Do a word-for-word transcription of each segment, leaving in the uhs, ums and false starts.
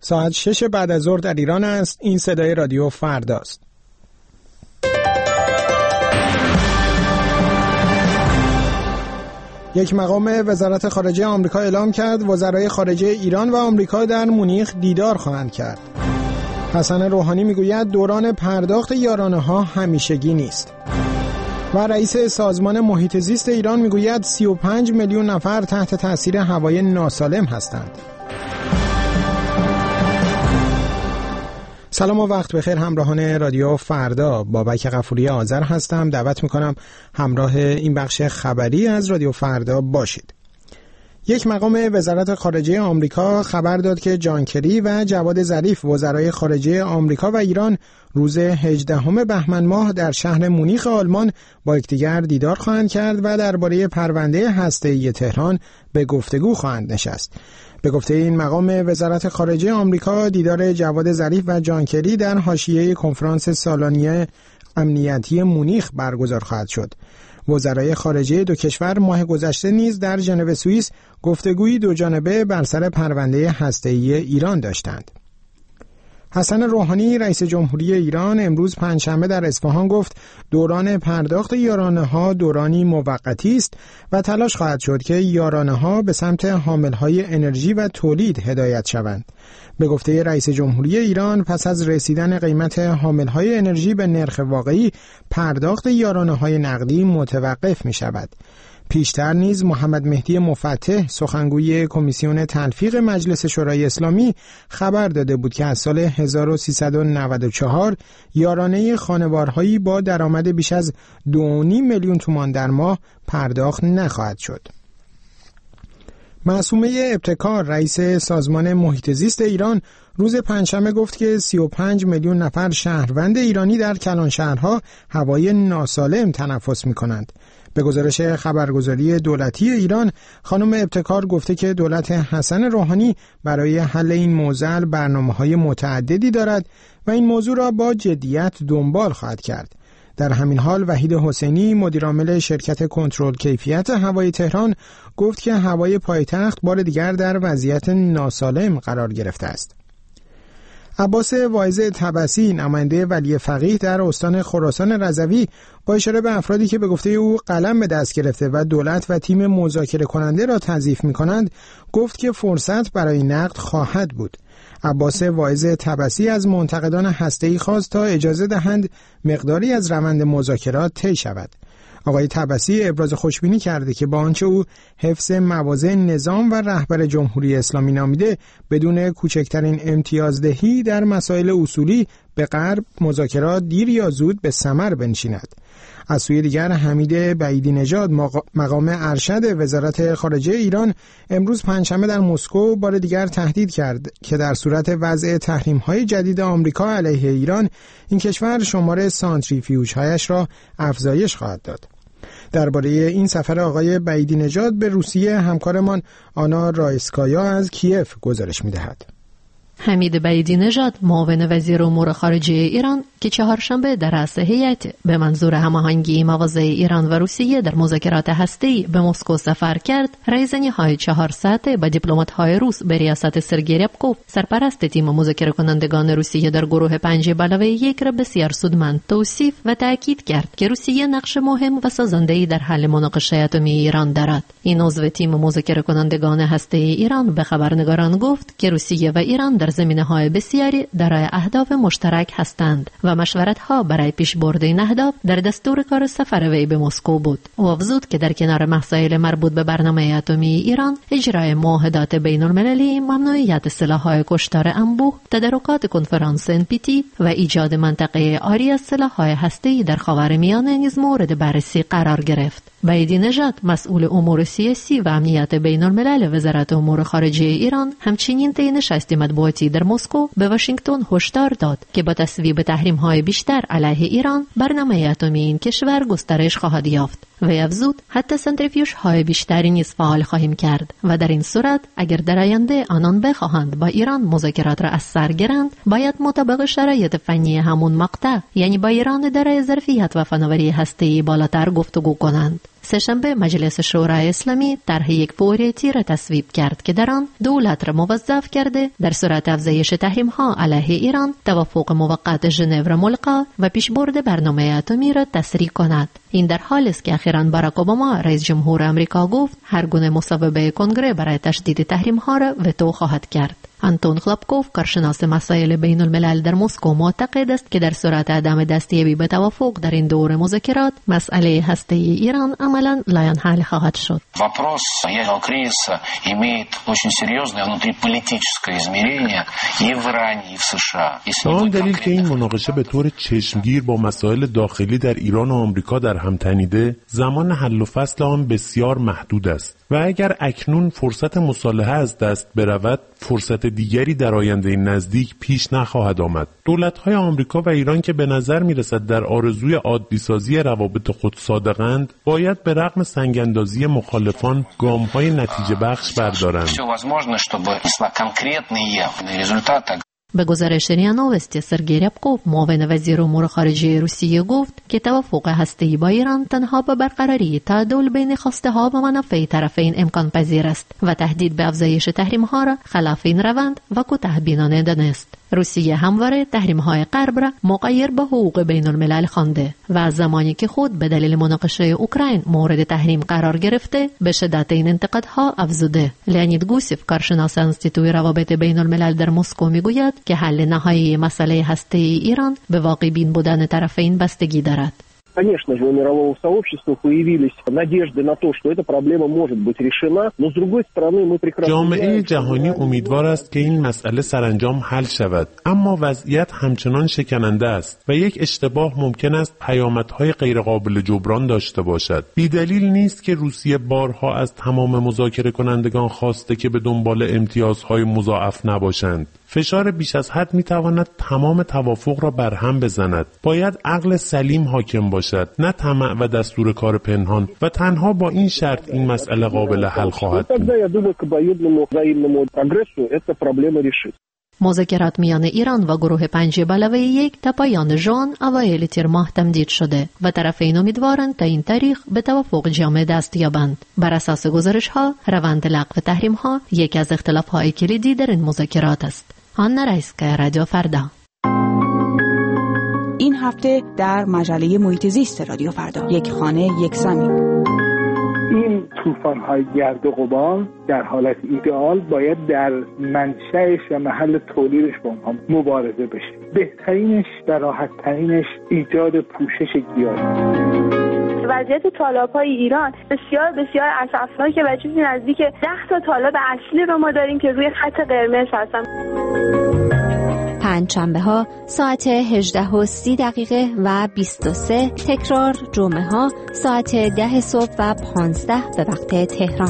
ساعت شش بعد از ظهر در ایران است. این صدای رادیو فرداست. یک مقام وزارت خارجه آمریکا اعلام کرد وزرای خارجه ایران و آمریکا در مونیخ دیدار خواهند کرد. حسن روحانی میگوید دوران پرداخت یارانه‌ها همیشگی نیست. و رئیس سازمان محیط زیست ایران میگوید سی و پنج میلیون نفر تحت تاثیر هوای ناسالم هستند. سلام و وقت بخیر همراهان رادیو فردا، بابک غفوری آذر هستم. دعوت میکنم همراه این بخش خبری از رادیو فردا باشید. یک مقام وزارت خارجه آمریکا خبر داد که جان کری و جواد ظریف وزرای خارجه آمریکا و ایران روز هجدهم بهمن ماه در شهر مونیخ آلمان با یکدیگر دیدار خواهند کرد و درباره پرونده هسته‌ای تهران به گفتگو خواهند نشست. به گفته این مقام وزارت خارجه آمریکا، دیدار جواد ظریف و جان کری در حاشیه کنفرانس سالانه امنیتی مونیخ برگزار خواهد شد. وزرای خارجه دو کشور ماه گذشته نیز در ژنو سوئیس گفتگویی دو جانبه بر سر پرونده هسته‌ای ایران داشتند. حسن روحانی رئیس جمهوری ایران امروز پنجشنبه در اصفهان گفت دوران پرداخت یارانه‌ها دورانی موقتی است و تلاش خواهد شد که یارانه‌ها به سمت حامل‌های انرژی و تولید هدایت شوند. به گفته رئیس جمهوری ایران پس از رسیدن قیمت حامل‌های انرژی به نرخ واقعی پرداخت یارانه‌های نقدی متوقف می‌شود. پیشتر نیز محمد مهدی مفتح سخنگوی کمیسیون تلفیق مجلس شورای اسلامی خبر داده بود که از سال هزار و سیصد و نود و چهار یارانه خانوارهایی با درآمد بیش از دو و نیم میلیون تومان در ماه پرداخت نخواهد شد. معصومه ابتکار رئیس سازمان محیط زیست ایران روز پنجشنبه گفت که سی و پنج میلیون نفر شهروند ایرانی در کلانشهرها هوای ناسالم تنفس می‌کنند. به گزارش خبرگزاری دولتی ایران، خانم ابتکار گفته که دولت حسن روحانی برای حل این معضل برنامه‌های متعددی دارد و این موضوع را با جدیت دنبال خواهد کرد. در همین حال وحید حسینی مدیرعامل شرکت کنترل کیفیت هوای تهران گفت که هوای پایتخت بار دیگر در وضعیت ناسالم قرار گرفته است. عباس واعظ طبسی نماینده ولی فقیه در استان خراسان رضوی با اشاره به افرادی که به گفته او قلم به دست گرفته و دولت و تیم مذاکره کننده را تضعیف می‌کنند گفت که فرصت برای نقد خواهد بود. عباس واعظ طبسی از منتقدان هسته‌ای خواست تا اجازه دهند مقداری از روند مذاکرات طی شود. آقای طبسی ابراز خوشبینی کرده که با آنچه او حفظ مواضع نظام و رهبر جمهوری اسلامی نامیده بدون کوچکترین امتیازدهی در مسائل اصولی به غرب مذاکرات دیر یا زود به ثمر بنشیند. از سوی دیگر حمید بعیدی نژاد مقام ارشد وزارت خارجه ایران امروز پنجشنبه در مسکو بار دیگر تهدید کرد که در صورت وضع تحریم‌های جدید آمریکا علیه ایران این کشور شمار سانتریفیوژهایش را افزایش خواهد داد. درباره این سفر آقای بعیدی نژاد به روسیه همکارمان آنا رایسکایا از کیف گزارش می‌دهد. حمید بعیدی نژاد معاون وزیر امور خارجه ایران که چهارشنبه در رأس هیئت به منظور هماهنگی مواضع ایران و روسیه در مذاکرات هسته‌ای به مسکو سفر کرد، رایزنی‌های چهار ساعته با دیپلمات‌های روس به ریاست سرگئی ریبکوف سرپرست تیم مذاکره کنندگان روسیه در گروه پنج به علاوه یک را بسیار سودمند توصیف و تأکید کرد که روسیه نقش مهم و سازنده‌ای در حل مناقشه اتمی ایران دارد. این عضو تیم مذاکره کنندگان هسته‌ای ایران به خبرنگاران گفت که روسیه و ایران در زمینه‌های بسیاری دارای اهداف مشترک هستند و مشورت‌ها برای پیشبرد این اهداف در دستور کار سفر وی به مسکو بود. او افزود که در کنار مسائل مربوط به برنامه اتمی ایران، اجرای معاهدات بین‌المللی، ممنوعیت سلاح‌های کشتار انبوه، تدارکات کنفرانس ان پی تی و ایجاد منطقه عاری از سلاح‌های هسته‌ای در خاورمیانه نیز مورد بررسی قرار گرفت. بعیدی نژاد مسئول امور سیاسی و امنیت بین‌الملل وزارت امور خارجه ایران همچنین طی نشست مطبوعاتی در مسکو به واشنگتن هشدار داد که با تصویب تحریم‌های بیشتر علیه ایران برنامه اتمی این کشور گسترش خواهد یافت. و افزود حتی سنتریفیوژهای بیشتری نیز فعال خواهیم کرد و در این صورت اگر در آینده آنان بخواهند با ایران مذاکرات را از سر گیرند، باید مطابق شرایط فنی همون مقطع، یعنی با ایران دارای ظرفیت و فناوری هسته‌ای بالاتر گفتگو کنند. سه‌شنبه مجلس شورای اسلامی طرح یک فوریتی را تصویب کرد که در آن دولت را موظف کرده در صورت افزایش تحریم‌ها علیه ایران توافق موقت ژنو را ملغا و پیشبرد برنامه اتمی را تسریع کند. این در حالی است که اخیراً باراک اوباما رئیس جمهور آمریکا گفت هر گونه مصوبه کنگره برای تشدید تحریم‌ها را وتو خواهد کرد. آنتون خلابکوف، کارشناس مسائل بین الملل در مسکو، معتقد است که در صورت عدم دستیابی به توافق در این دور مذاکرات مسئله هسته ایران عملاً لاینحل خواهد شد. Вопрос ядерного кризиса имеет очень серьезное внутриполитическое измерение и в Иране, и в США. آن دلیل که این مناقشه به طور چشمگیر با مسائل داخلی در ایران و آمریکا در هم تنیده، زمان حل و فصل آن بسیار محدود است و اگر اکنون فرصت مصالحه از دست برود، فرصت دیگری در آینده نزدیک پیش نخواهد آمد. دولت‌های آمریکا و ایران که به نظر می‌رسد در آرزوی عادی‌سازی روابط خود صادقند، باید به رغم سنگ‌اندازی مخالفان گام‌های نتیجه بخش بردارند. به گزارش ریا نوستی، سرگئی رябکوف، معاون وزیر امور خارجه روسیه، گفت که توافق هسته‌ای با ایران تنها به برقراری تعادل بین خواسته‌ها و منافع طرفین امکان پذیر است و تهدید به افزایش تحریم‌ها را خلاف این روند و کوتاه‌بینانه دانست. روسیه همواره تحریم‌های غرب را مغایر به حقوق بین الملل خوانده و از زمانی که خود به دلیل مناقشه اوکراین مورد تحریم قرار گرفته، به شدت این انتقادها افزوده. لئونید گوسیف، کارشناس انستیتوی روابط بین الملل در مسکو، میگوید که حل نهایی مسئله هسته ایران به واقع بین بودن طرفین بستگی دارد. Конечно же, у мирового сообщества появились надежды на то, что эта проблема может быть решена, но с другой стороны мы прекрасно جامعه جهانی امیدوار است که این مسئله سرانجام حل شود، اما وضعیت همچنان شکننده است و یک اشتباه ممکن است پیامدهای غیرقابل جبران داشته باشد. بی‌دلیل نیست که روسیه بارها از تمام مذاکره کنندگان خواسته که به دنبال امتیازهای مضاعف نباشند. فشار بیش از حد میتواند تمام توافق را برهم بزند. باید عقل سلیم حاکم باشد، نه طمع و دستور کار پنهان، و تنها با این شرط این مسئله قابل حل خواهد بود. مذاکرات میان ایران و گروه پنج به علاوه یک تا پایان ژوئن اوایل تیر ماه تمدید شده و طرفین امیدوارند تا این تاریخ به توافق جامع دست یابند. بر اساس گزارش‌ها، روند لغو تحریم‌ها یکی از اختلاف‌های کلیدی در این مذاکرات است. آنا رایسکایا، رادیو فردا. این هفته در مجله محیط زیست رادیو فردا، یک خانه یک زمین. این طوفان‌های گرد و غبار در حالت ایدئال باید در منشأش و محل تولیدش با اونها مبارزه بشه. بهترینش و راحت‌ترینش ایجاد پوشش گیاهی. وضعیت تالاب‌های ایران بسیار بسیار اسفناکه و چیزی نزدیک ده تا تالاب اصلی رو ما داریم که روی خط قرمز هستن. پنجشنبه ها ساعت هجده و سی دقیقه و بیست و سه، تکرار جمعه ها ساعت ده صبح و پانزده به وقت تهران.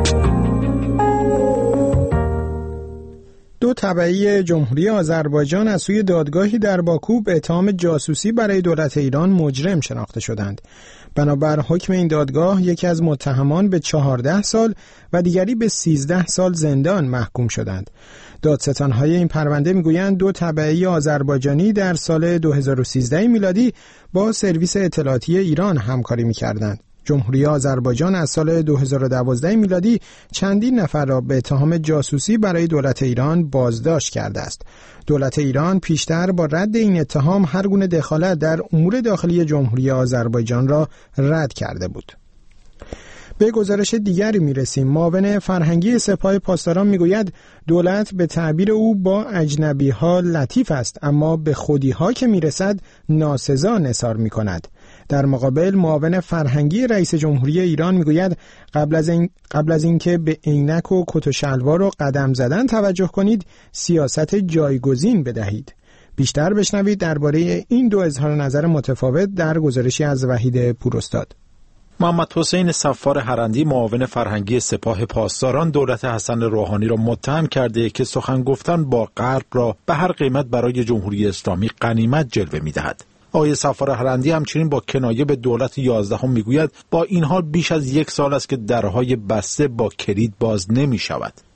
دو تبعی جمهوری آذربایجان از سوی دادگاهی در باکو به اتهام جاسوسی برای دولت ایران مجرم شناخته شدند. بنابر حکم این دادگاه، یکی از متهمان به چهارده سال و دیگری به سیزده سال زندان محکوم شدند. دادستان‌های این پرونده میگویند دو تبعی آذربایجانی در سال دو هزار و سیزده میلادی با سرویس اطلاعاتی ایران همکاری می‌کردند. جمهوری آذربایجان از سال دو هزار و دوازده میلادی چندین نفر را به اتهام جاسوسی برای دولت ایران بازداشت کرده است. دولت ایران پیشتر با رد این اتهام هر گونه دخالت در امور داخلی جمهوری آذربایجان را رد کرده بود. به گزارش دیگری میرسیم. معاون فرهنگی سپاه پاسداران میگوید دولت به تعبیر او با اجنبی ها لطیف است، اما به خودی ها که میرسد ناسزا نثار میکند. در مقابل معاون فرهنگی رئیس جمهوری ایران میگوید قبل از این قبل از اینکه به عینک و کت و شلوار و قدم زدن توجه کنید، سیاست جایگزین بدهید. بیشتر بشنوید درباره این دو اظهار نظر متفاوت در گزارشی از وحید پوراستاد. محمد حسین صفار هرندی، معاون فرهنگی سپاه پاسداران، دولت حسن روحانی را متهم کرده که سخن گفتن با غرب را به هر قیمت برای جمهوری اسلامی غنیمت جلوه می‌دهد. آقای صفار هرندی همچنین با کنایه به دولت یازدهم میگوید با این حال بیش از یک سال است که درهای بسته با کلید باز نمی شود.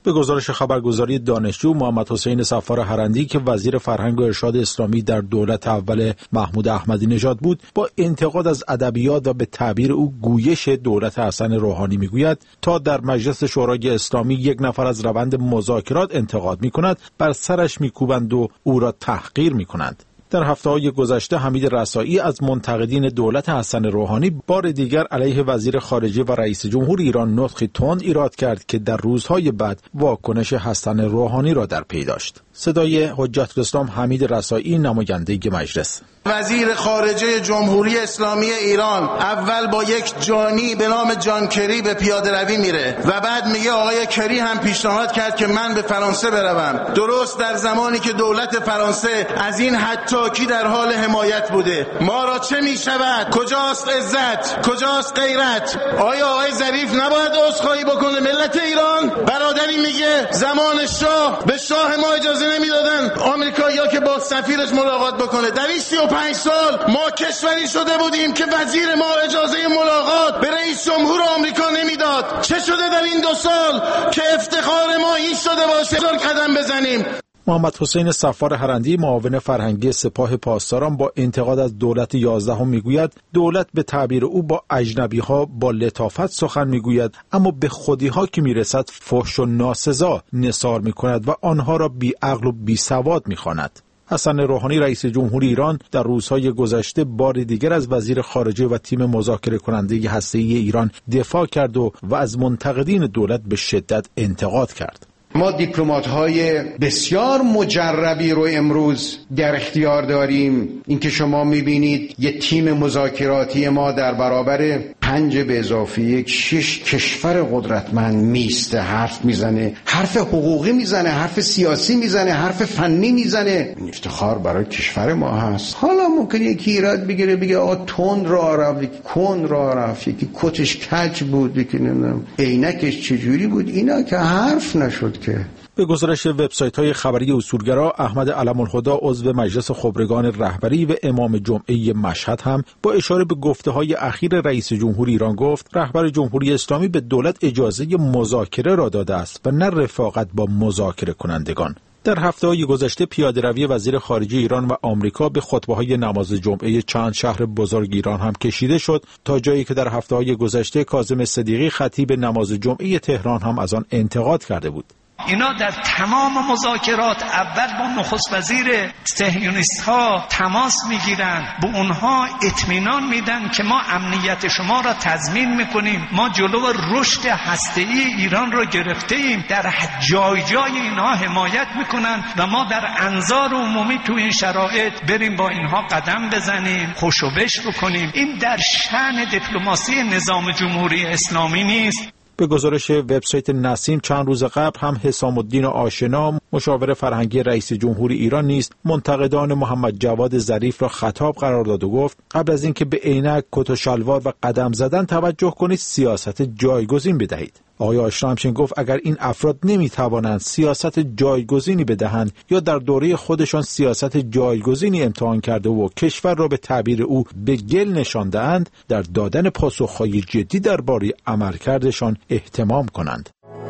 به گزارش خبرگزاری دانشجو، محمد حسین صفار هرندی که وزیر فرهنگ و ارشاد اسلامی در دولت اول محمود احمدی نژاد بود، با انتقاد از ادبیات و به تعبیر او گویش دولت حسن روحانی میگوید تا در مجلس شورای اسلامی یک نفر از روند مذاکرات انتقاد میکند، بر سرش میکوبند و او را تحقیر میکنند. در هفته‌های گذشته حمید رسایی از منتقدین دولت حسن روحانی بار دیگر علیه وزیر خارجه و رئیس جمهور ایران نطقی تند ایراد کرد که در روزهای بعد واکنش حسن روحانی را در پی داشت. صدای حجت الاسلام حمید رسایی، نماینده مجلس. وزیر خارجه جمهوری اسلامی ایران اول با یک جانی به نام جان کری به پیاده روی میره و بعد میگه آقای کری هم پیشنهاد کرد که من به فرانسه بروم، درست در زمانی که دولت فرانسه از این حتاکی در حال حمایت بوده. ما را چه میشود؟ کجاست عزت؟ کجاست غیرت؟ آیا آقای ظریف نباید عذرخواهی بکنه؟ ملت ایران برادری میگه زمان شاه به شاه ما اجازه نمیدادن آمریکایی‌ها که با سفیرش ملاقات بکنه. در این سی و پنج سال ما کشوری شده بودیم که وزیر ما اجازه ملاقات به رئیس جمهور آمریکا نمیداد. چه شده در این دو سال که افتخار ما این شده باشه قدم بزنیم؟ محمد حسین صفار هرندی، معاون فرهنگی سپاه پاسداران، با انتقاد از دولت یازدهم میگوید دولت به تعبیر او با اجنبی‌ها با لطافت سخن میگوید، اما به خودی‌ها که میرسد فحش و ناسزا نثار میکند و آنها را بی‌عقل و بی‌سواد میخواند. حسن روحانی رئیس جمهور ایران در روزهای گذشته بار دیگر از وزیر خارجه و تیم مذاکره کننده هسته‌ای ایران دفاع کرد و, و از منتقدین دولت به شدت انتقاد کرد. ما دیپلمات‌های بسیار مجربی رو امروز در اختیار داریم. اینکه شما می‌بینید یه تیم مذاکراتی ما در برابر پنج به اضافه یک شش کشور قدرتمند میسته، حرف میزنه، حرف حقوقی میزنه، حرف سیاسی میزنه، حرف فنی میزنه. این افتخار برای کشور ما هست. حالا ممکنه یکی ایراد بگیره بگه آقا تند راه رفت، یکی کند راه رفت، یکی کتش کج بود، یکی نمیدونم عینکش چجوری بود. اینا که حرف نشد که. به گزارش وبسایت‌های خبری اصولگرا، احمد علم الهدا عضو مجلس خبرگان رهبری و امام جمعه مشهد هم با اشاره به گفته‌های اخیر رئیس جمهور ایران گفت رهبر جمهوری اسلامی به دولت اجازه مذاکره را داده است و نه رفاقت با مذاکره کنندگان. در هفته‌های گذشته پیاده‌روی وزیر خارجه ایران و آمریکا به خطبه‌های نماز جمعه چند شهر بزرگ ایران هم کشیده شد، تا جایی که در هفته‌های گذشته کاظم صدیقی خطیب نماز جمعه تهران هم از آن انتقاد کرده بود. اینا در تمام مذاکرات اول با نخست وزیر صهیونیست ها تماس میگیرن، به اونها اطمینان میدن که ما امنیت شما را تضمین میکنیم، ما جلو رشد هسته‌ای ایران را گرفته ایم. در جای جای اینها حمایت میکنن و ما در انظار عمومی تو این شرایط بریم با اینها قدم بزنیم، خوشوبش بکنیم. این در شأن دیپلماسی نظام جمهوری اسلامی نیست. به گزارش وبسایت نسیم چند روز قبل هم حسام الدین آشنا، مشاور فرهنگی رئیس جمهور ایران نیز منتقدان محمد جواد ظریف را خطاب قرار داد و گفت قبل از اینکه به عینک، کت و شلوار و قدم زدن توجه کنید، سیاست جایگزین بدهید. آقای آشنا همچنین گفت اگر این افراد نمیتوانند سیاست جایگزینی بدهند یا در دوره خودشان سیاست جایگزینی امتحان کرده و کشور را به تعبیر او به گل نشانده‌اند، در دادن پاسخهای جدی درباره عملکردشان اهتمام کنند.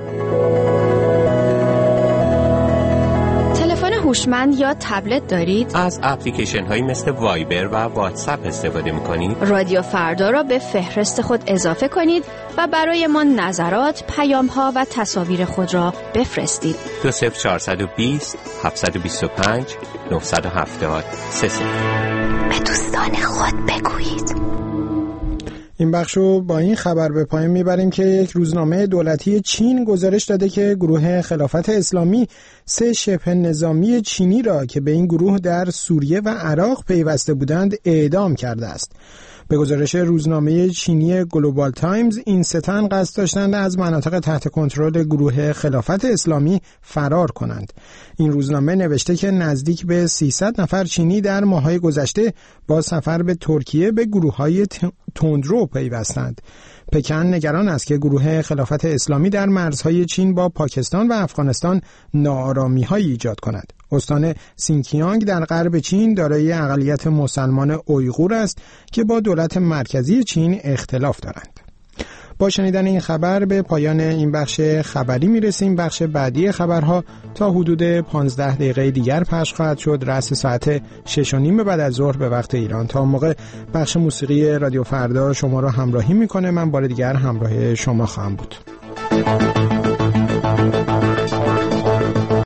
هوشمند یا تبلت دارید؟ از اپلیکیشن هایی مثل وایبر و واتساپ استفاده می‌کنید؟ رادیو فردا را به فهرست خود اضافه کنید و برای ما نظرات، پیام‌ها و تصاویر خود را بفرستید. دو صفر چهارصد و بیست هفتصد و بیست و پنج نهصد و هفتاد سه صفر. به دوستان خود بگویید. این بخش رو با این خبر به پایان میبریم که یک روزنامه دولتی چین گزارش داده که گروه خلافت اسلامی سه شبه نظامی چینی را که به این گروه در سوریه و عراق پیوسته بودند اعدام کرده است. به گزارش روزنامه چینی گلوبال تایمز، این سه تن قصد داشتند از مناطق تحت کنترل گروه خلافت اسلامی فرار کنند. این روزنامه نوشته که نزدیک به سیصد نفر چینی در ماه‌های گذشته با سفر به ترکیه به گروه‌های تندرو پیوستند. پکن نگران است که گروه خلافت اسلامی در مرزهای چین با پاکستان و افغانستان ناآرامی‌هایی ایجاد کند. استان سینکیانگ در غرب چین دارای اقلیت مسلمان اویغور است که با دولت مرکزی چین اختلاف دارند. با شنیدن این خبر به پایان این بخش خبری میرسیم. بخش بعدی خبرها تا حدود پانزده دقیقه دیگر پخش خواهد شد، رأس ساعت شش و نیم بعد از ظهر به وقت ایران. تا موقع بخش موسیقی رادیو فردا شما را همراهی میکنه. من بار دیگر همراه شما خواهم بود.